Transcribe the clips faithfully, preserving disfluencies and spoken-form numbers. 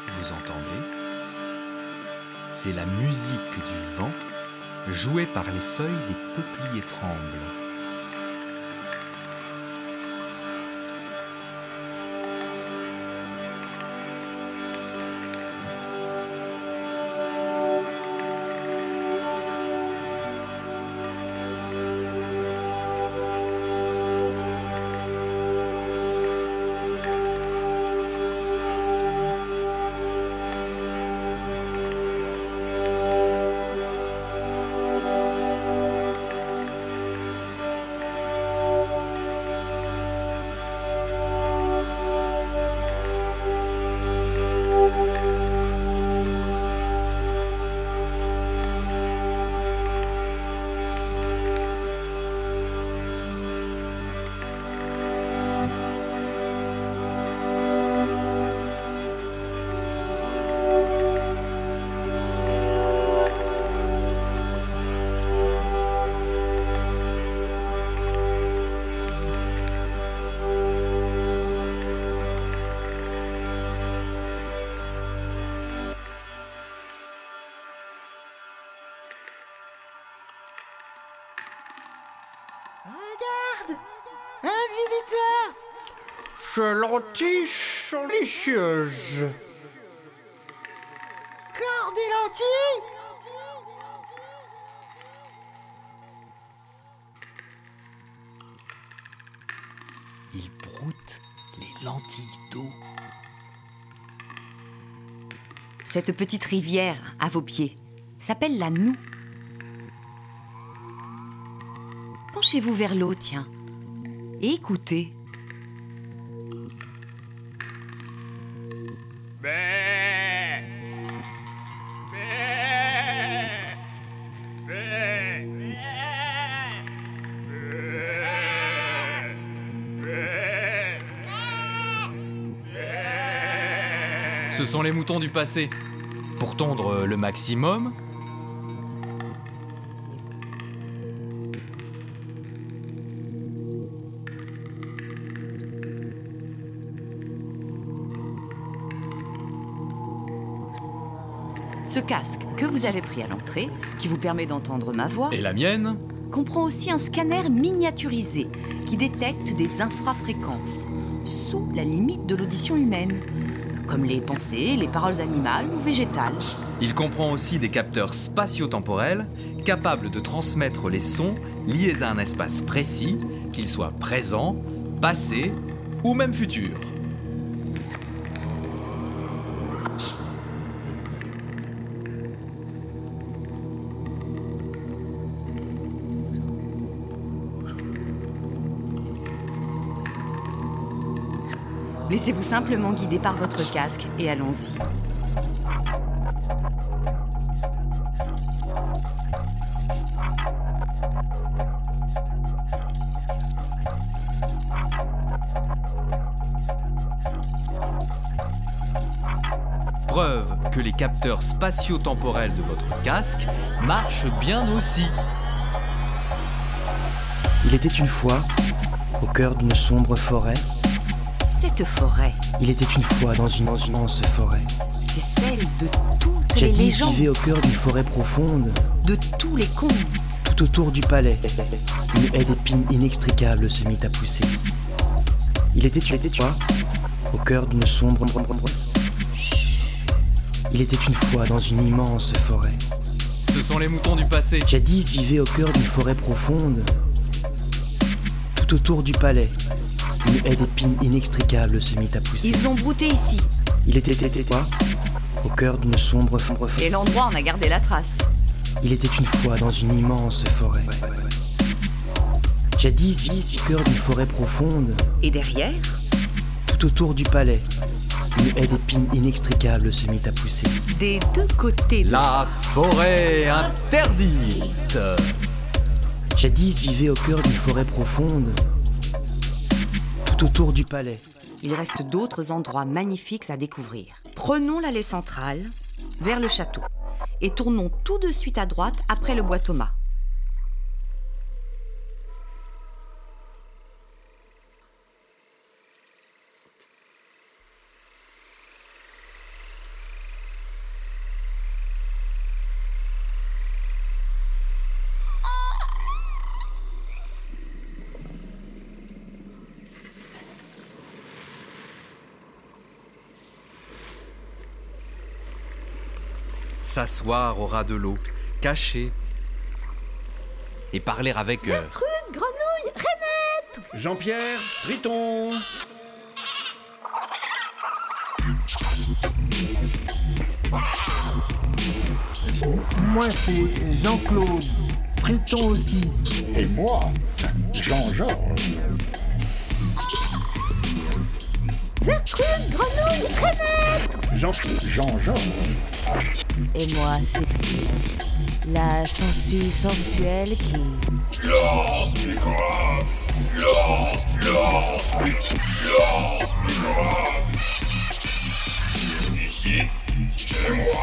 vous entendez ? C'est la musique du vent jouée par les feuilles des peupliers trembles. Regarde! Un visiteur! C'est l'antiche délicieuse. Corps des lentilles! Il broute les lentilles d'eau. Cette petite rivière à vos pieds s'appelle la Noue. Penchez-vous vers l'eau, tiens, et écoutez. Bé Bé Bé Ce sont les moutons du passé. Pour tondre le maximum, Ce casque que vous avez pris à l'entrée, qui vous permet d'entendre ma voix, et la mienne, comprend aussi un scanner miniaturisé qui détecte des infrafréquences sous la limite de l'audition humaine, comme les pensées, les paroles animales ou végétales. il comprend aussi des capteurs spatio-temporels capables de transmettre les sons liés à un espace précis, qu'il soit présent, passé ou même futur. Laissez-vous simplement guider par votre casque et allons-y. Preuve que les capteurs spatio-temporels de votre casque marchent bien aussi. Il était une fois, au cœur d'une sombre forêt, Cette forêt, il était une fois dans une immense forêt. c'est celle de toutes les Jadis légendes, vivait au cœur d'une forêt profonde, de tous les contes. tout autour du palais, une haie d'épines inextricables se mit à pousser. Il était une fois, au cœur d'une sombre... Il était une fois dans une immense forêt. Ce sont les moutons du passé. Jadis vivait au cœur d'une forêt profonde, tout autour du palais, une haie d'épines inextricables se mit à pousser. Ils ont brouté ici, Il était était quoi au cœur d'une sombre sombre et l'endroit en a gardé la trace. Il était une fois dans une immense forêt. Jadis vivait au cœur d'une forêt profonde, Et derrière, tout autour du palais, une haie d'épines inextricables se mit à pousser. des deux côtés de La forêt interdite. Jadis vivait au cœur d'une forêt profonde, tout autour du palais. il reste d'autres endroits magnifiques à découvrir. Prenons l'allée centrale, vers le château, et tournons tout de suite à droite après le bois Thomas. s'asseoir au ras de l'eau, caché, et parler avec... euh, Gertrude, Grenouille, Rainette. Jean-Pierre, Triton. Moi, c'est Jean-Claude. Triton aussi. Et moi, Jean-Georges. Gertrude, Grenouille, Rainette. Jean... Jean-Georges. Et moi, Cécile, la sangsue sensuelle qui... Lance microbe. Lance, lance, lance microbe. Ici, c'est moi.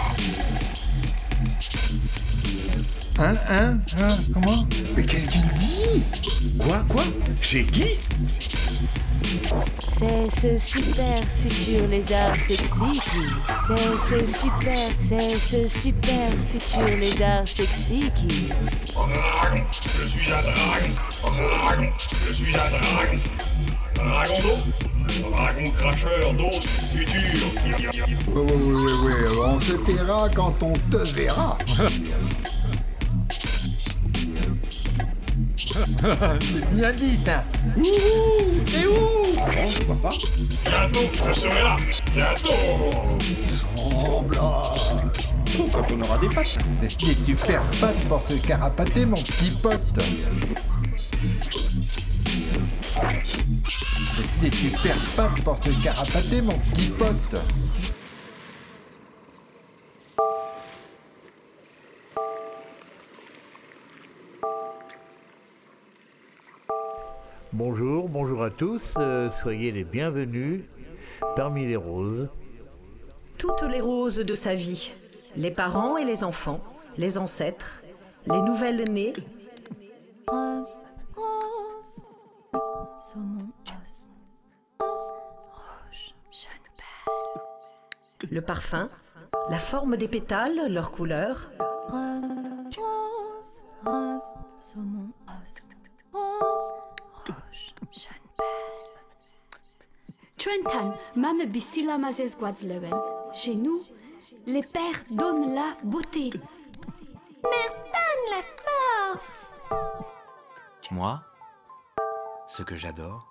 Hein, hein, hein, comment? Mais qu'est-ce qu'il dit? Quoi, quoi? Chez qui? C'est ce super futur lézard sexy qui... C'est ce super, c'est ce super futur lézard sexy qui... Dragon, je suis un dragon. Dragon, je suis un dragon. Dragon d'eau. Dragon cracheur d'eau futur. Oui, oui, oui, oui, on se taira quand on te verra. C'est bien dit, ça. Et où? Ah bon, je vois pas. Bientôt, je serai là. Bientôt. Semblable. Oh, quand on aura des pattes. Des super pattes pour te carapater, mon petit pote. Des super pattes pour te carapater, mon petit pote. Bonjour, bonjour à tous, euh, soyez les bienvenus parmi les roses. Toutes les roses de sa vie, les parents et les enfants, les ancêtres, les nouvelles nées. Rose, rose, sur mon os, rouge, jeune perle. Le parfum, la forme des pétales, leur couleur. Rose, rose, rose, sur mon os, rose, rouge, jeune perle. Trentan, mame bisila mazes guadzlewen. Chez nous, les pères donnent la beauté. Mertan, la force. Moi, ce que j'adore,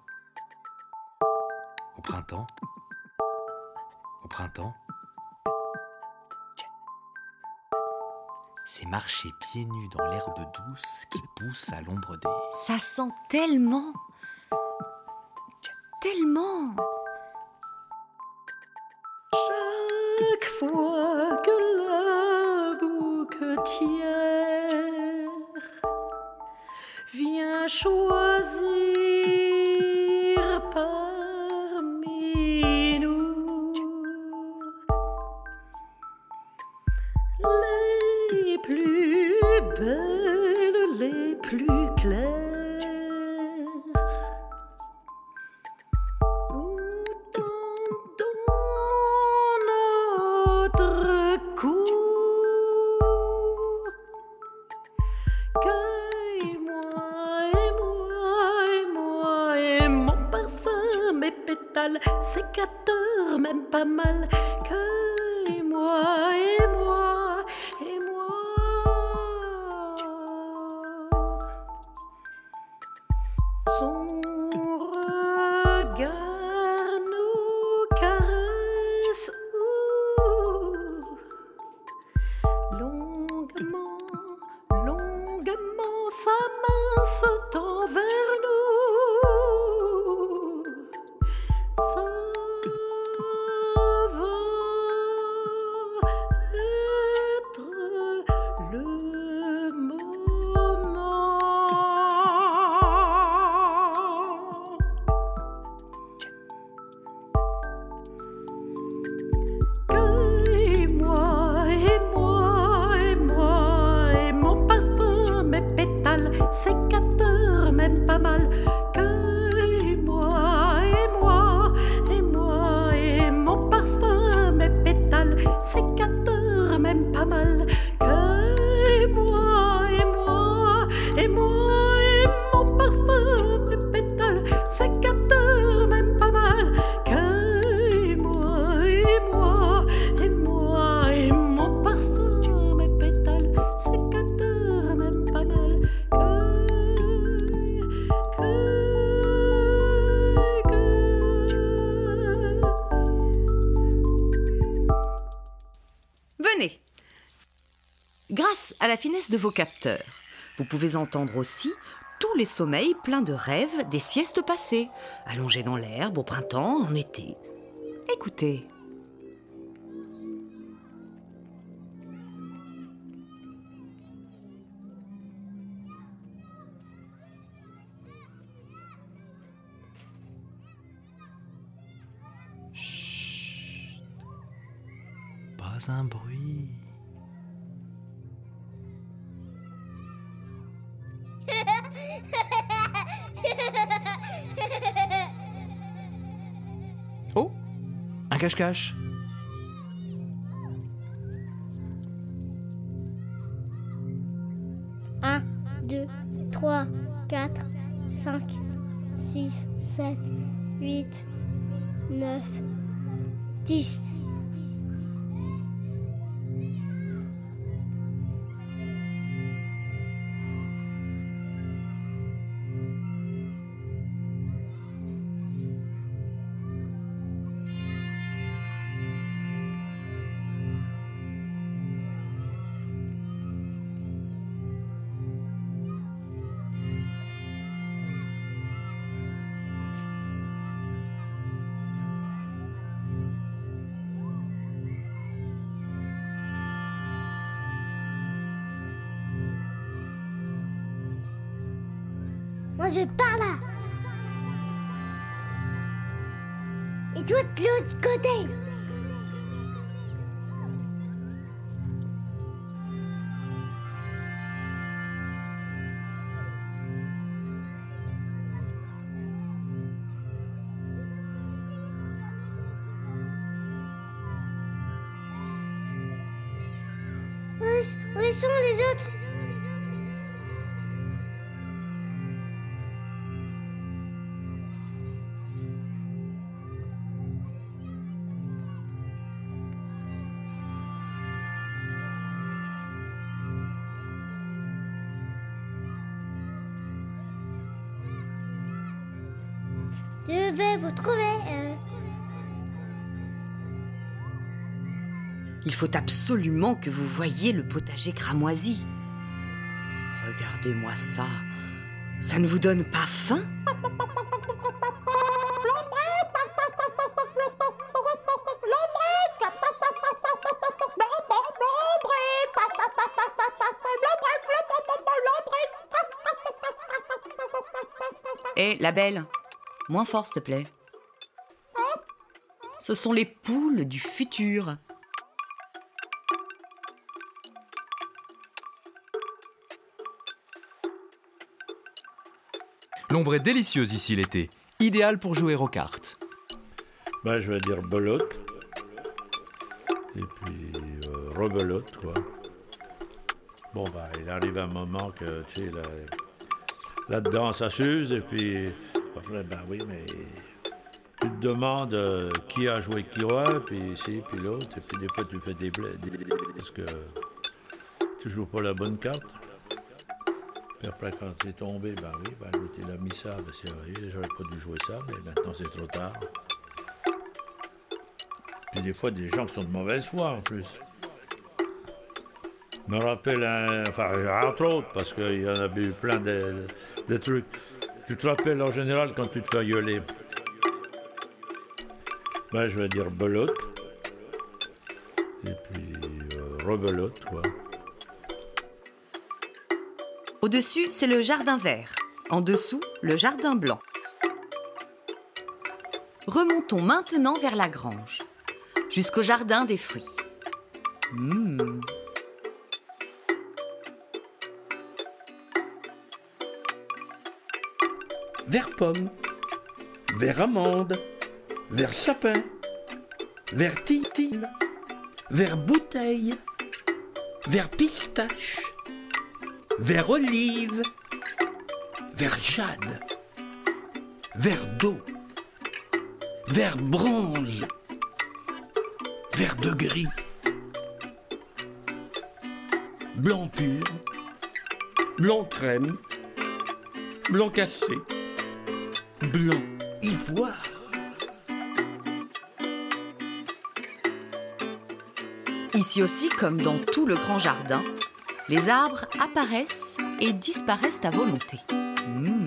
au printemps, au printemps, c'est marcher pieds nus dans l'herbe douce qui pousse à l'ombre des... Ça sent tellement, tellement. Chaque fois que la bouquetière vient choisir parmi nous les plus belles, les plus claires. Sécateur, même pas mal. Cueille-moi et moi et moi. Son regard nous caresse. Ouh. Longuement, longuement, sa main se tend vers nous. Ça va être le moment. Cueille-moi et moi et moi et mon parfum, mes pétales sécateurs, même pas mal. Sécateur, même pas mal. Cueille-moi et moi et moi et mon parfum, mes pétales. Sécateur, même pas mal. Cueille-moi et moi et moi et mon parfum, Grâce à la finesse de vos capteurs, vous pouvez entendre aussi tous les sommeils pleins de rêves des siestes passées, allongés dans l'herbe au printemps, en été. Écoutez. Chut. Pas un bruit. Oh, un cache-cache. un, deux, trois, quatre, cinq, six, sept, huit, neuf, dix. Moi, je vais par là. Et toi, de l'autre côté. Où, où sont les autres? Je vais vous trouver. Euh... Il faut absolument que vous voyiez le potager cramoisi. Regardez-moi ça. Ça ne vous donne pas faim ? Hé, la belle, moins fort, s'il te plaît. Ce sont les poules du futur. L'ombre est délicieuse ici l'été, idéale pour jouer aux cartes. Ben, je vais dire belote. Et puis, euh, rebelote, quoi. Bon, ben, il arrive un moment que, tu sais, là, là-dedans, ça s'use, et puis, après, ben oui, mais tu te demandes euh, qui a joué qui quoi, puis ici, puis l'autre, et puis des fois, tu fais des blés, parce que tu joues pas la bonne carte. Puis après, quand c'est tombé, ben oui, ben l'autre, il a mis ça, ben c'est vrai, j'aurais pas dû jouer ça, mais maintenant, c'est trop tard. Puis des fois, des gens qui sont de mauvaise foi, en plus. Je me rappelle, un, enfin, entre autres, parce qu'il y en a eu plein de, de trucs. Tu te rappelles en général quand tu te fais gueuler? Ben, je vais dire belote. Et puis, euh, rebelote, quoi. Au-dessus, c'est le jardin vert. En dessous, le jardin blanc. Remontons maintenant vers la grange, jusqu'au jardin des fruits. Mmh. Vert pomme, vert amande, vert sapin, vert titine, vert bouteille, vert pistache, vert olive, vert jade, vert d'eau, vert bronze, vert de gris, blanc pur, blanc crème, blanc cassé, blanc ivoire. Ici aussi, comme dans tout le grand jardin, Les arbres apparaissent et disparaissent à volonté. Mmh.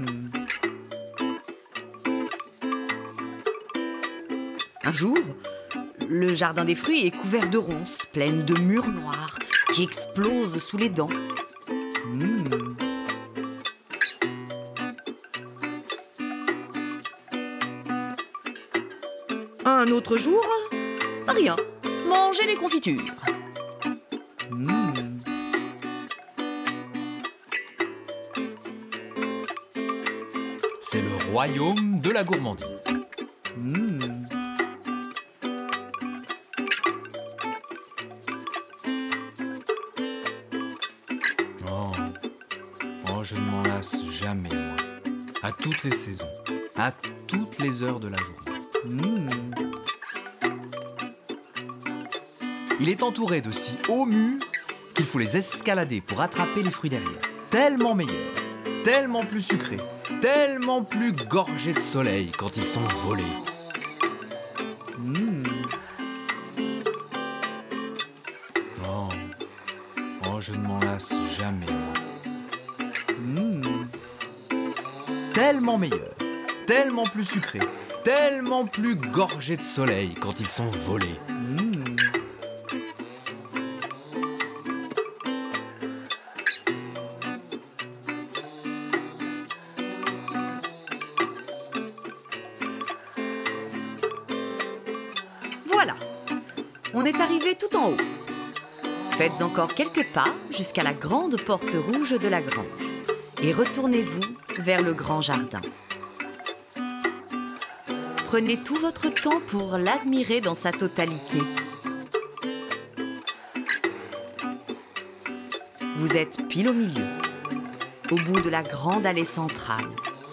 Un jour, le jardin des fruits est couvert de ronces, pleines de murs noirs, qui explosent sous les dents. Mmh. Un autre jour, rien. Manger les confitures. Mmh. C'est le royaume de la gourmandise. Mmh. Oh. oh, je ne m'en lasse jamais, moi. À toutes les saisons, à toutes les heures de la journée. Mmh. Il est entouré de si hauts murs qu'il faut les escalader pour attraper les fruits derrière. Tellement meilleurs, tellement plus sucrés, tellement plus gorgés de soleil quand ils sont volés. Mmh. Oh. oh, je ne m'en lasse jamais, moi. Mmh. Tellement meilleurs, tellement plus sucrés, tellement plus gorgés de soleil quand ils sont volés. Mmh. Voilà, on est arrivé tout en haut. Faites encore quelques pas jusqu'à la grande porte rouge de la grange et retournez-vous vers le grand jardin. Prenez tout votre temps pour l'admirer dans sa totalité. Vous êtes pile au milieu, au bout de la grande allée centrale.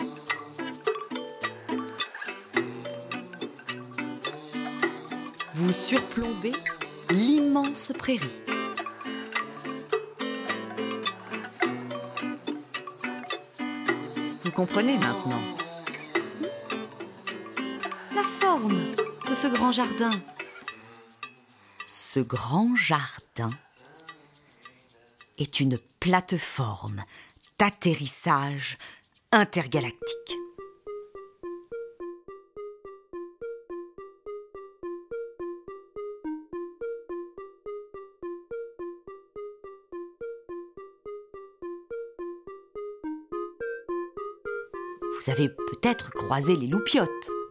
Vous surplombez l'immense prairie. Vous comprenez maintenant la forme de ce grand jardin. Ce grand jardin est une plateforme d'atterrissage intergalactique. Vous avez peut-être croisé les loupiotes.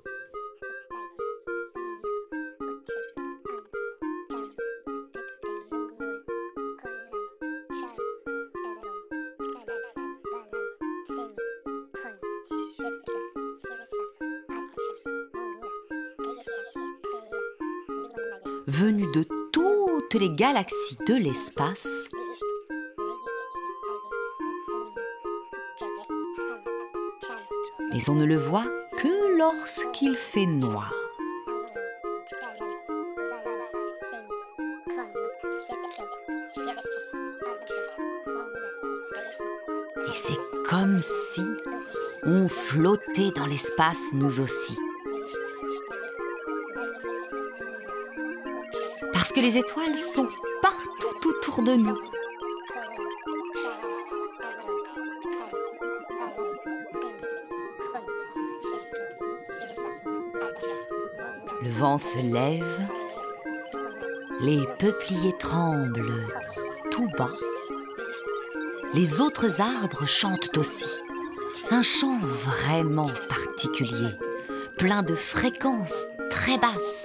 Venus de toutes les galaxies de l'espace, mais on ne le voit que lorsqu'il fait noir. Et c'est comme si on flottait dans l'espace nous aussi. Parce que les étoiles sont partout autour de nous. Le vent se lève, les peupliers tremblent tout bas. Les autres arbres chantent aussi, un chant vraiment particulier, plein de fréquences très basses.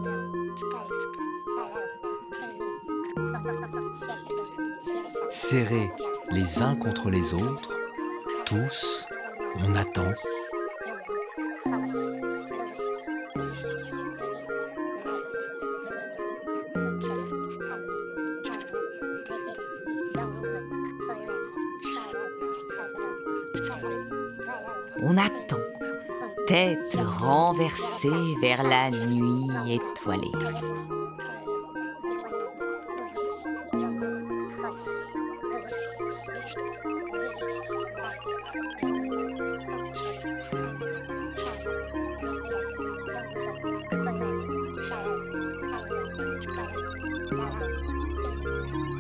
Serrés les uns contre les autres, tous, on attend. On attend, tête renversée vers la nuit étoilée.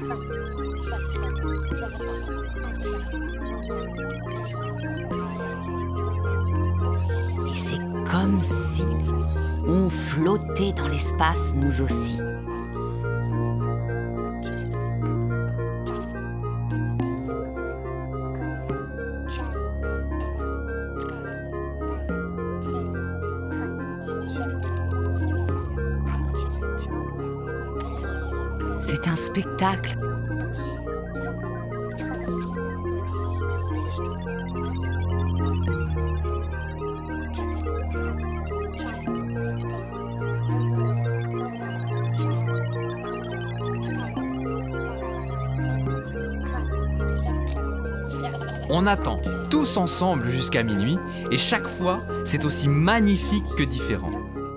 Et c'est comme si on flottait dans l'espace, nous aussi. C'est un spectacle. On attend tous ensemble jusqu'à minuit et chaque fois, c'est aussi magnifique que différent.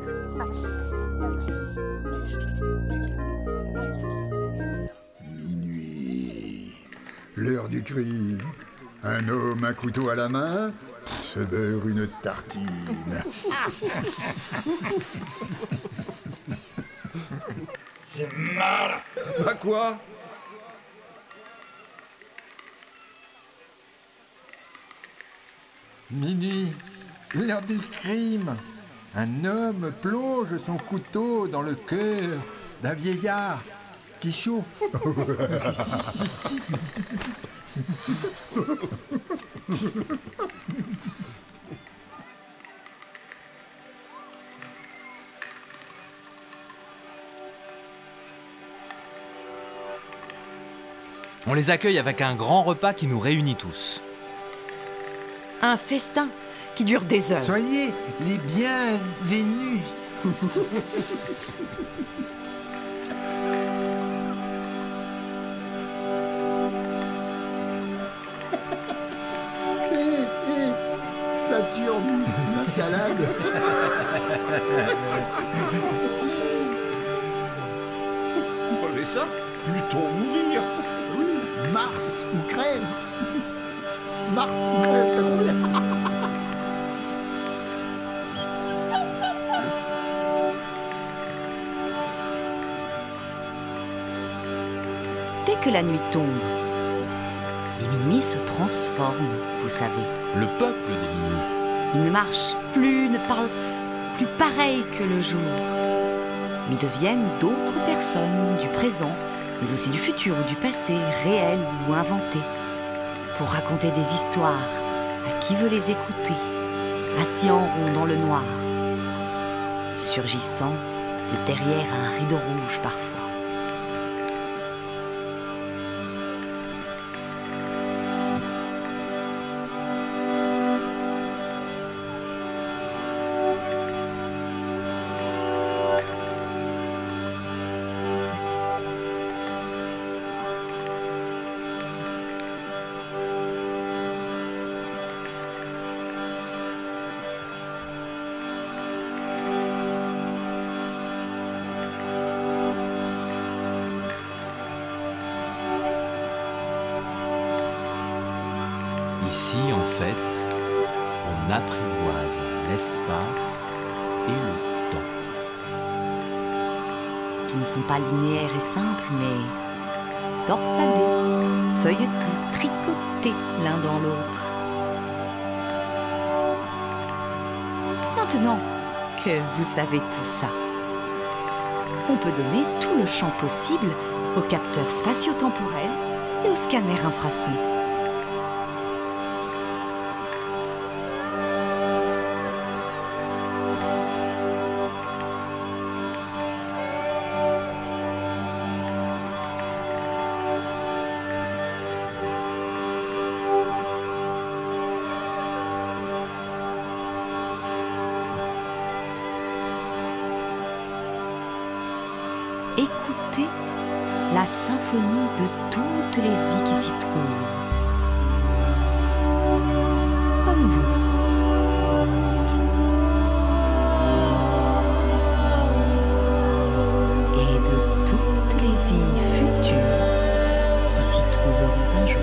Minuit, l'heure du crime. Un homme, un couteau à la main, se beurre une tartine. C'est mal. Bah quoi? Minuit, l'heure du crime. Un homme plonge son couteau dans le cœur d'un vieillard qui chauffe. On les accueille avec un grand repas qui nous réunit tous. Un festin qui dure des heures. Soyez les bienvenus. Hé, hé, Saturne, la salade. Mais ça, plutôt mourir. Oui, Mars ou crève. Mars ou crève, comme on dit. Dès que la nuit tombe, les minuits se transforment, vous savez. Le peuple des minuits. Ils ne marchent plus, ne parlent plus pareil que le jour. Ils deviennent d'autres personnes du présent, mais aussi du futur ou du passé, réel ou inventé, pour raconter des histoires à qui veut les écouter, assis en rond dans le noir, surgissant de derrière un rideau rouge parfois. Ici, en fait, on apprivoise l'espace et le temps. Qui ne sont pas linéaires et simples, mais torsadés, feuilletés, tricotés l'un dans l'autre. Maintenant que vous savez tout ça, on peut donner tout le champ possible aux capteurs spatio-temporels et aux scanners infrasons. Écoutez la symphonie de toutes les vies qui s'y trouvent. Comme vous. Et de toutes les vies futures qui s'y trouveront un jour.